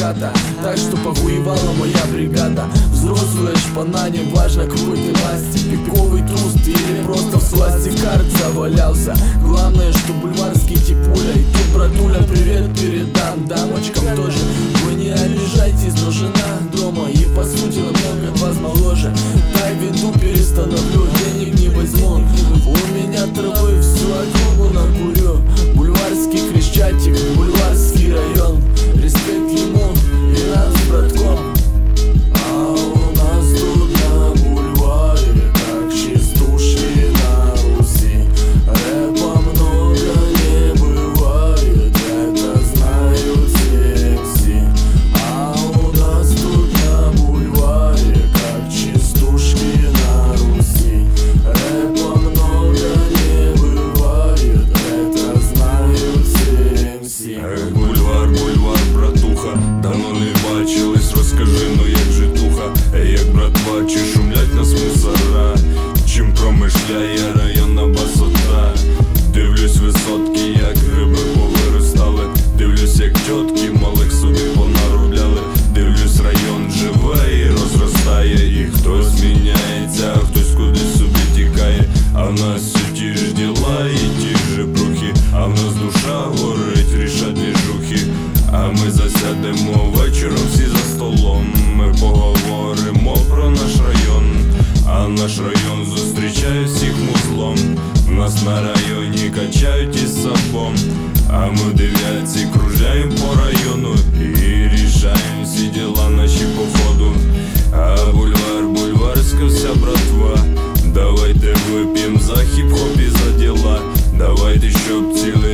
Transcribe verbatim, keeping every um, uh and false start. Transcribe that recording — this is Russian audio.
хата. Так что похуевала моя бригада. Взрослая шпана, не важно какой ты масти, пиковый туст или просто в сласти карт завалялся. Главное, что бульварский типуля. И тут, братуля, привет передам дамочкам тоже. Вы не обижайтесь, но жена дома и по сути намного от вас моложе. Так вину перестановлю, денег не возьму. У меня травы всю округу накурю. Бульварский Крещатик, бульварский район. Респект ему и нам с братком. А у нас тут на бульваре как частушки на Руси. Рэпа много не бывает, это знают все эм си. А у нас тут на бульваре как частушки на Руси. Рэпа много не бывает, это знают все эм си. Эх, бульвар, бульвар, братуха, давно не бачились, розкажи, ну як же туха. Ей, як братва, чи шумлять нас мусора, чим промишляє районна басота. Дивлюсь висотки, як гриби повиростали. Дивлюсь, як тьотки малих собі понаробляли. Дивлюсь, район живе і розростає. І хтось міняється, а хтось кудись собі тікає. А в нас все ті ж діла і ті ж брухи. А в нас душа горить, рішать двіжухи. А ми засядемо вечором всі за столом. Ми поговоримо про наш район. А наш район зустрічає всіх музлом. Нас на районі качають із сапом. А ми в дев'ятці кружляємо по району і рішаємо всі діла наші по ходу. А бульвар, бульварська вся братва. Давайте вип'єм за хіп-хоп і за діла. Давайте, щоб цілий